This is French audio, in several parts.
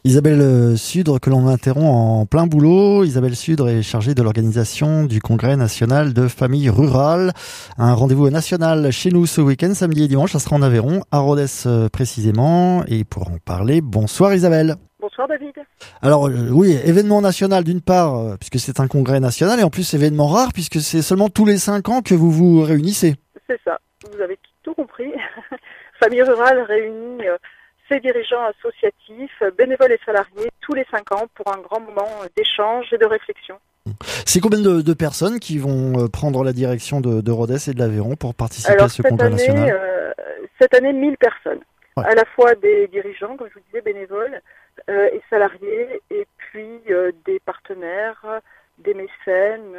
Isabelle Sudre, que l'on interrompt en plein boulot. Isabelle Sudre est chargée de l'organisation du Congrès national de familles rurales. Un rendez-vous national chez nous ce week-end, samedi et dimanche. Ça sera en Aveyron, à Rodez précisément. Et pour en parler, bonsoir Isabelle. Bonsoir David. Alors oui, événement national d'une part, puisque c'est un congrès national, et en plus événement rare, puisque c'est seulement tous les 5 ans que vous vous réunissez. C'est ça, vous avez tout compris. Famille rurale réunit ses dirigeants associatifs, bénévoles et salariés, tous les 5 ans pour un grand moment d'échange et de réflexion. C'est combien de personnes qui vont prendre la direction de Rodez et de l'Aveyron pour participer à ce congrès national? Cette année, 1000 personnes. Ouais. À la fois des dirigeants, comme je vous disais, bénévoles et salariés, et puis des partenaires, des mécènes,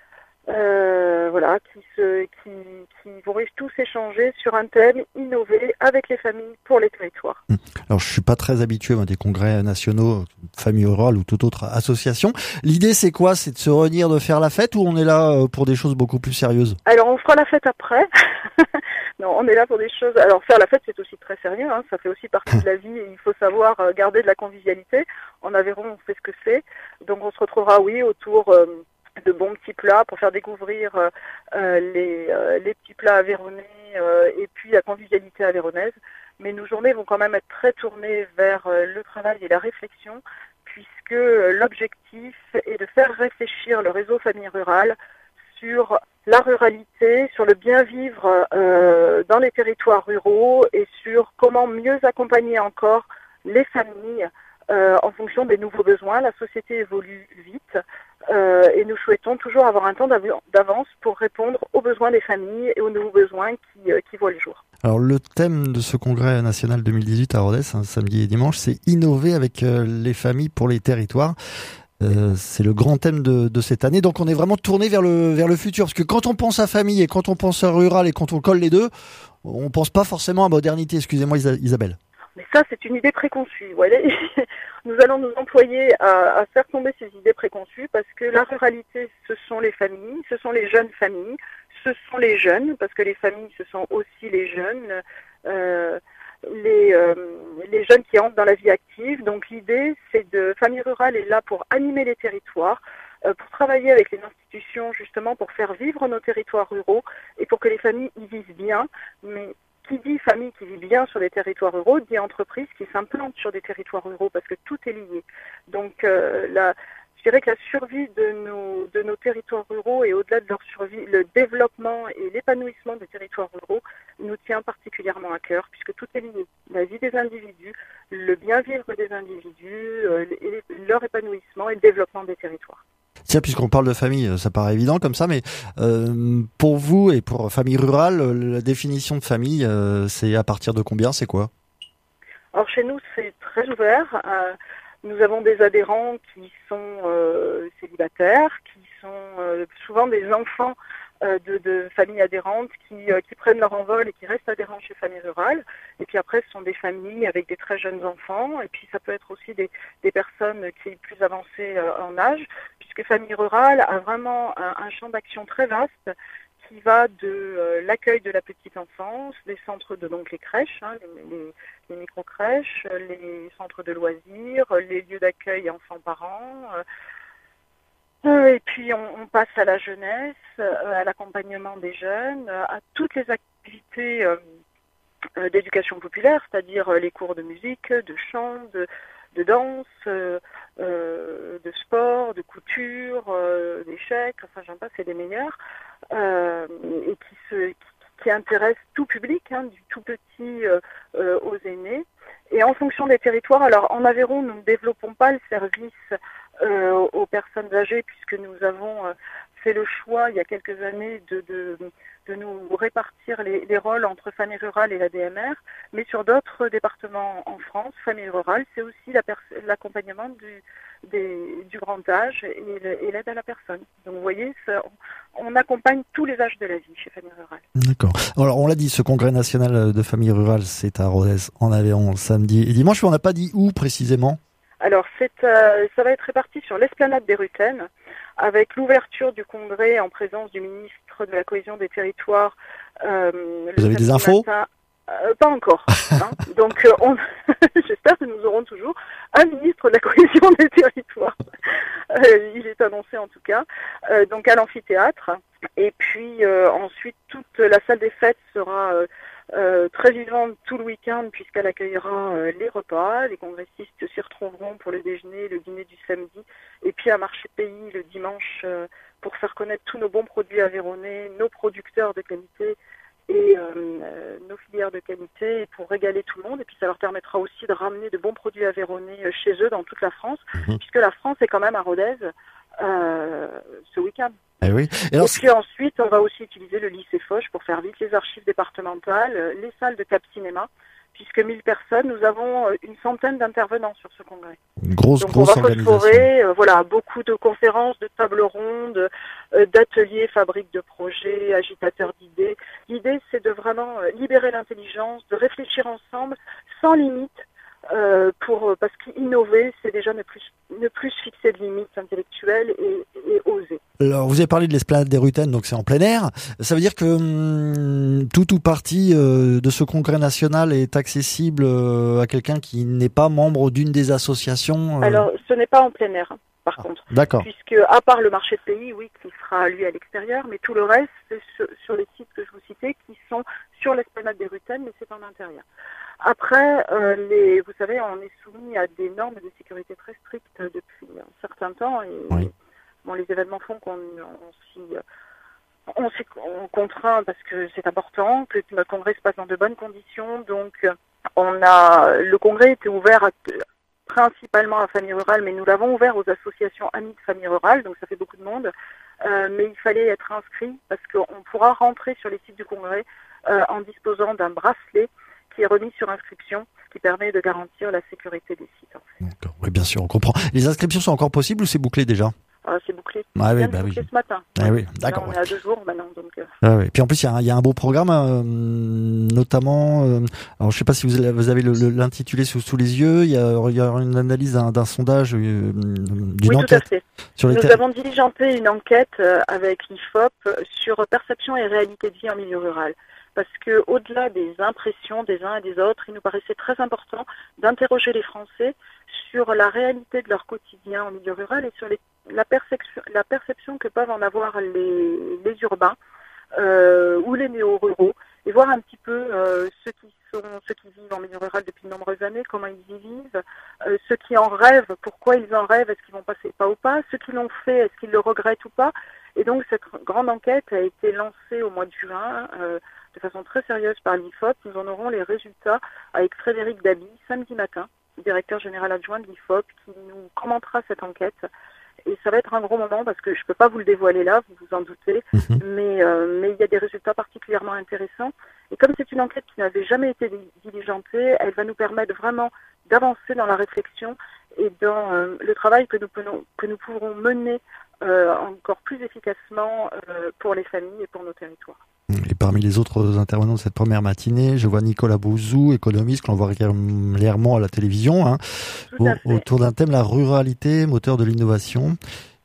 qui vont tous échanger sur un thème innové avec les familles pour les territoires. Alors je suis pas très habitué à des congrès nationaux, famille rurale ou toute autre association. L'idée c'est quoi? C'est de se réunir, de faire la fête, ou on est là pour des choses beaucoup plus sérieuses? Alors on fera la fête après. Non, on est là pour des choses. Alors faire la fête c'est aussi très sérieux, hein. Ça fait aussi partie de la vie et il faut savoir garder de la convivialité. En Aveyron on sait ce que c'est. Donc on se retrouvera autour de bons petits plats pour faire découvrir les petits plats aveyronnais et puis la convivialité aveyronnaise. Mais nos journées vont quand même être très tournées vers le travail et la réflexion, puisque l'objectif est de faire réfléchir le réseau famille rurale sur la ruralité, sur le bien vivre dans les territoires ruraux et sur comment mieux accompagner encore les familles en fonction des nouveaux besoins. La société évolue vite et nous souhaitons toujours avoir un temps d'avance pour répondre aux besoins des familles et aux nouveaux besoins qui voient le jour. Alors le thème de ce congrès national 2018 à Rodez, samedi et dimanche, c'est innover avec les familles pour les territoires. C'est le grand thème de cette année. Donc on est vraiment tourné vers le futur. Parce que quand on pense à famille et quand on pense à rural et quand on colle les deux, on pense pas forcément à modernité. Excusez-moi Isabelle. Mais ça, c'est une idée préconçue. Voilà. Nous allons nous employer à faire tomber ces idées préconçues parce que la ruralité, ce sont les familles, ce sont les jeunes familles, ce sont les jeunes, parce que les familles, ce sont aussi les jeunes, les jeunes qui entrent dans la vie active. Donc l'idée, c'est Famille rurale est là pour animer les territoires, pour travailler avec les institutions justement pour faire vivre nos territoires ruraux et pour que les familles y vivent bien. Mais qui dit famille qui vit bien sur des territoires ruraux, dit entreprise qui s'implantent sur des territoires ruraux, parce que tout est lié. Donc je dirais que la survie de nos territoires ruraux et au-delà de leur survie, le développement et l'épanouissement des territoires ruraux nous tient particulièrement à cœur, puisque tout est lié. La vie des individus, le bien vivre des individus, leur épanouissement et le développement des territoires. Tiens, puisqu'on parle de famille, ça paraît évident comme ça, mais pour vous et pour famille rurale, la définition de famille, c'est à partir de combien, c'est quoi? Alors chez nous, c'est très ouvert. Nous avons des adhérents qui sont célibataires, qui sont souvent des enfants de familles adhérentes qui prennent leur envol et qui restent adhérents chez Famille Rurale. Et puis après, ce sont des familles avec des très jeunes enfants. Et puis ça peut être aussi des personnes qui sont plus avancées en âge, puisque Famille Rurale a vraiment un champ d'action très vaste qui va de l'accueil de la petite enfance, des centres donc les crèches, les micro-crèches, les centres de loisirs, les lieux d'accueil enfants-parents. Et puis on passe à la jeunesse, à l'accompagnement des jeunes, à toutes les activités d'éducation populaire, c'est-à-dire les cours de musique, de chant, de danse, de sport, de couture, d'échecs, enfin j'en passe, c'est les meilleurs, et qui intéressent tout public, du tout petit aux aînés. Et en fonction des territoires, alors en Aveyron, nous ne développons pas le service aux personnes âgées, puisque nous avons fait le choix il y a quelques années de nous répartir les rôles entre Famille Rurale et la DMR, mais sur d'autres départements en France, Famille Rurale, c'est aussi l'accompagnement du grand âge et l'aide à la personne. Donc vous voyez, on accompagne tous les âges de la vie chez Famille Rurale. D'accord. Alors on l'a dit, ce congrès national de Famille Rurale, c'est à Rodez, en Aveyron, samedi et dimanche, mais on n'a pas dit où précisément. Alors ça va être réparti sur l'esplanade des Rutaines, avec l'ouverture du congrès en présence du ministre de la Cohésion des Territoires. Vous avez des infos ? Pas encore. Hein. Donc, j'espère que nous aurons toujours un ministre de la cohésion des territoires. Il est annoncé en tout cas. Donc à l'amphithéâtre. Et puis ensuite, toute la salle des fêtes sera très vivante tout le week-end puisqu'elle accueillera les repas. Les congressistes s'y retrouveront pour le déjeuner, le dîner du samedi. Et puis un marché pays le dimanche pour faire connaître tous nos bons produits aveyronnais, nos producteurs de qualité et nos filières de qualité pour régaler tout le monde. Et puis ça leur permettra aussi de ramener de bons produits aveyronnais chez eux dans toute la France, puisque la France est quand même à Rodez ce week-end. Oui. Et puis ensuite, on va aussi utiliser le lycée Foch pour faire vite les archives départementales, les salles de Cap Cinéma, puisque 1000 personnes, nous avons une centaine d'intervenants sur ce congrès. Une grosse organisation. Voilà, beaucoup de conférences, de tables rondes, d'ateliers, fabriques de projets, agitateurs d'idées. L'idée, c'est de vraiment libérer l'intelligence, de réfléchir ensemble, sans limite, parce qu'innover, c'est déjà ne plus se fixer de limites intellectuelles et oser. Alors, vous avez parlé de l'esplanade des Rutaines, donc c'est en plein air. Ça veut dire que tout ou partie de ce congrès national est accessible à quelqu'un qui n'est pas membre d'une des associations Alors, ce n'est pas en plein air, par contre. D'accord. Puisque, à part le marché de pays, oui, qui sera, lui, à l'extérieur, mais tout le reste, c'est sur les sites que je vous citais, qui sont sur l'esplanade des Rutaines, mais c'est en intérieur. Après, vous savez, on est soumis à des normes de sécurité très strictes depuis un certain temps. Et, oui. Bon, les événements font qu'on s'y contraint parce que c'est important, que notre congrès se passe dans de bonnes conditions. Donc, le congrès était ouvert principalement à famille rurale, mais nous l'avons ouvert aux associations amies de famille rurale, donc ça fait beaucoup de monde. Mais il fallait être inscrit parce qu'on pourra rentrer sur les sites du congrès en disposant d'un bracelet qui est remis sur inscription, qui permet de garantir la sécurité des sites. En fait. D'accord. Oui, bien sûr, on comprend. Les inscriptions sont encore possibles ou c'est bouclé déjà ? C'est bouclé. Oui, bouclé ce matin. Oui, d'accord. Là, on est à 2 jours maintenant. Donc, oui. Puis en plus, il y a un beau programme, notamment. Alors, je sais pas si vous avez l'intitulé sous les yeux. Il y a une analyse d'un sondage, d'une enquête. Tout à fait. Nous avons diligenté une enquête avec l'IFOP sur perception et réalité de vie en milieu rural. Parce que, au-delà des impressions des uns et des autres, il nous paraissait très important d'interroger les Français sur la réalité de leur quotidien en milieu rural et sur la perception que peuvent en avoir les urbains ou les néo-ruraux, et voir un petit peu ceux qui vivent en milieu rural depuis de nombreuses années, comment ils y vivent, ceux qui en rêvent, pourquoi ils en rêvent, est-ce qu'ils vont passer le pas ou pas, ceux qui l'ont fait, est-ce qu'ils le regrettent ou pas. Et donc cette grande enquête a été lancée au mois de juin de façon très sérieuse par l'IFOP. Nous en aurons les résultats avec Frédéric Dabi samedi matin, directeur général adjoint de l'IFOP, qui nous commentera cette enquête. Et ça va être un gros moment parce que je ne peux pas vous le dévoiler là, vous vous en doutez, mais il y a des résultats particulièrement intéressants. Et comme c'est une enquête qui n'avait jamais été diligentée, elle va nous permettre vraiment d'avancer dans la réflexion et dans le travail que nous pourrons mener encore plus efficacement pour les familles et pour nos territoires. Et parmi les autres intervenants de cette première matinée, je vois Nicolas Bouzou, économiste, que l'on voit régulièrement à la télévision, autour d'un thème, la ruralité, moteur de l'innovation.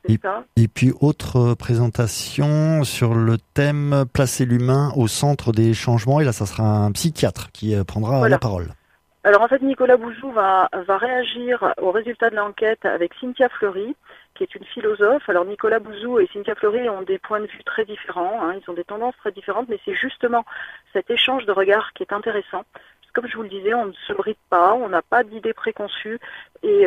Et puis autre présentation sur le thème placer l'humain au centre des changements. Et là, ça sera un psychiatre qui prendra la parole. Alors en fait, Nicolas Bouzou va réagir aux résultats de l'enquête avec Cynthia Fleury, qui est une philosophe. Alors Nicolas Bouzou et Cynthia Fleury ont des points de vue très différents, ils ont des tendances très différentes, mais c'est justement cet échange de regards qui est intéressant. Parce que, comme je vous le disais, on ne se bride pas, on n'a pas d'idées préconçues, et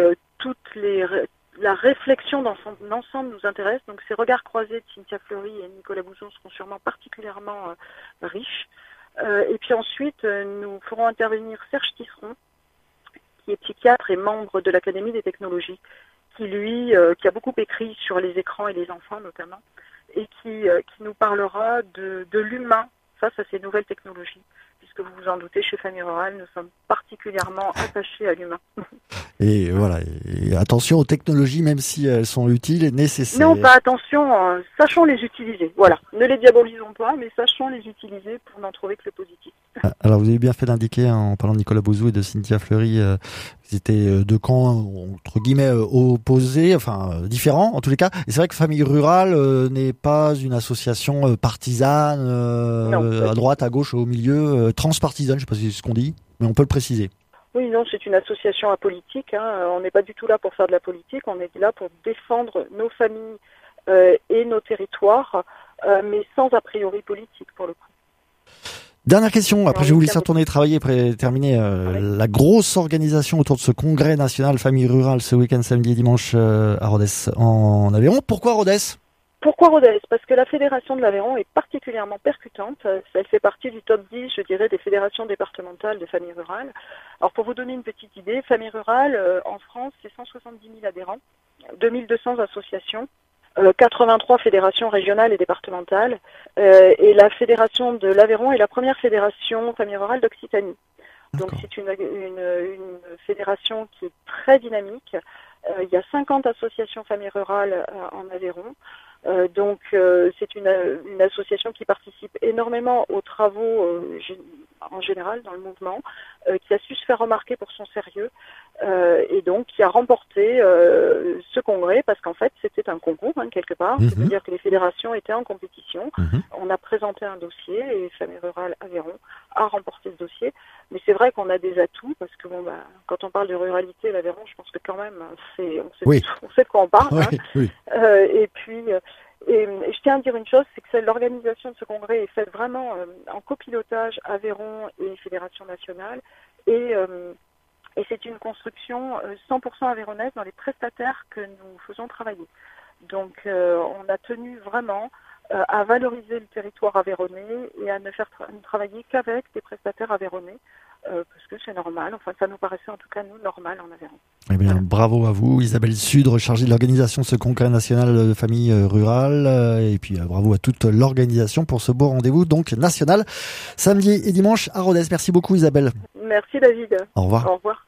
la réflexion dans son ensemble nous intéresse. Donc ces regards croisés de Cynthia Fleury et Nicolas Bouzou seront sûrement particulièrement riches. Et puis ensuite, nous ferons intervenir Serge Tisseron, qui est psychiatre et membre de l'Académie des technologies, qui a beaucoup écrit sur les écrans et les enfants notamment, et qui nous parlera de l'humain face à ces nouvelles technologies. Puisque vous vous en doutez, chez Famille Rurale, nous sommes particulièrement attachés à l'humain. Et voilà, et attention aux technologies, même si elles sont utiles et nécessaires. Non, pas attention, sachons les utiliser. Voilà, ne les diabolisons pas, mais sachons les utiliser pour n'en trouver que le positif. Alors vous avez bien fait d'indiquer, en parlant de Nicolas Bouzou et de Cynthia Fleury, C'était deux camps entre guillemets opposés, enfin différents en tous les cas. Et c'est vrai que Famille Rurale n'est pas une association partisane à droite, à gauche, au milieu, transpartisane. Je sais pas si c'est ce qu'on dit, mais on peut le préciser. Oui, non, c'est une association apolitique. On n'est pas du tout là pour faire de la politique. On est là pour défendre nos familles et nos territoires, mais sans a priori politique pour le coup. Dernière question, après je vais vous laisser retourner travailler, terminer la grosse organisation autour de ce congrès national Famille Rurale ce week-end samedi et dimanche à Rodez en Aveyron. Pourquoi Rodez ? Pourquoi Rodez ? Parce que la Fédération de l'Aveyron est particulièrement percutante. Elle fait partie du top 10, je dirais, des fédérations départementales de famille rurale. Alors pour vous donner une petite idée, famille rurale en France, c'est 170 000 adhérents, 2200 associations, 83 fédérations régionales et départementales. Et la Fédération de l'Aveyron est la première fédération famille rurale d'Occitanie. Donc c'est une fédération qui est très dynamique. Il y a 50 associations famille rurale en Aveyron. Donc c'est une association qui participe énormément aux travaux en général dans le mouvement, qui a su se faire remarquer pour son sérieux et donc qui a remporté ce congrès parce qu'en fait c'était un concours quelque part, c'est-à-dire que les fédérations étaient en compétition. On a présenté un dossier et Famille Rurale Aveyron a remporté ce dossier. Mais c'est vrai qu'on a des atouts parce que quand on parle de ruralité, l'Aveyron, je pense que quand même on sait de quoi on parle. Et puis et je tiens à dire une chose, c'est que l'organisation de ce congrès est faite vraiment en copilotage Aveyron et Fédération nationale et c'est une construction 100% aveyronnaise dans les prestataires que nous faisons travailler. Donc on a tenu vraiment à valoriser le territoire aveyronnais et à ne faire travailler qu'avec des prestataires aveyronnais parce que c'est normal, enfin ça nous paraissait en tout cas nous normal en Aveyron. Eh bien, bravo à vous, Isabelle Sudre, chargée de l'organisation de ce congrès national de famille rurale, et puis bravo à toute l'organisation pour ce beau rendez-vous donc national samedi et dimanche à Rodez. Merci beaucoup Isabelle. Merci David. Au revoir. Au revoir.